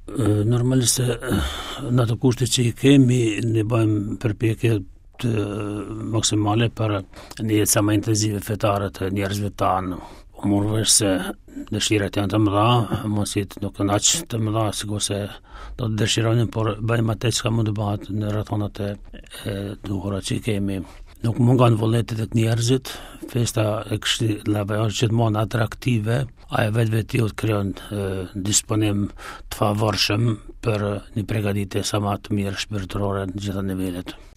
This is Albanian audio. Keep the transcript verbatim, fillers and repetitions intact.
Normalisht se në ato kushte që i kemi, ne bëjmë përpjekje të maksimale për një jetë sa më intenzive fetare të njerëzve tanë. U morë vesh se dëshirat janë të mëdha, mundësitë nuk janë aq të mëdha sikur se do të dëshironin, por bëjmë atë çka mund të bëhet në rrethonat e, e duhura që i kemi. Nuk mungon vullneti tek njerëzit, festa e këshillave është gjithmonë atraktive, ajo vetë vetiu të krijon disponim të favorshëm për një përgatitje sa më të mirë shpirtërore në gjitha nivelet.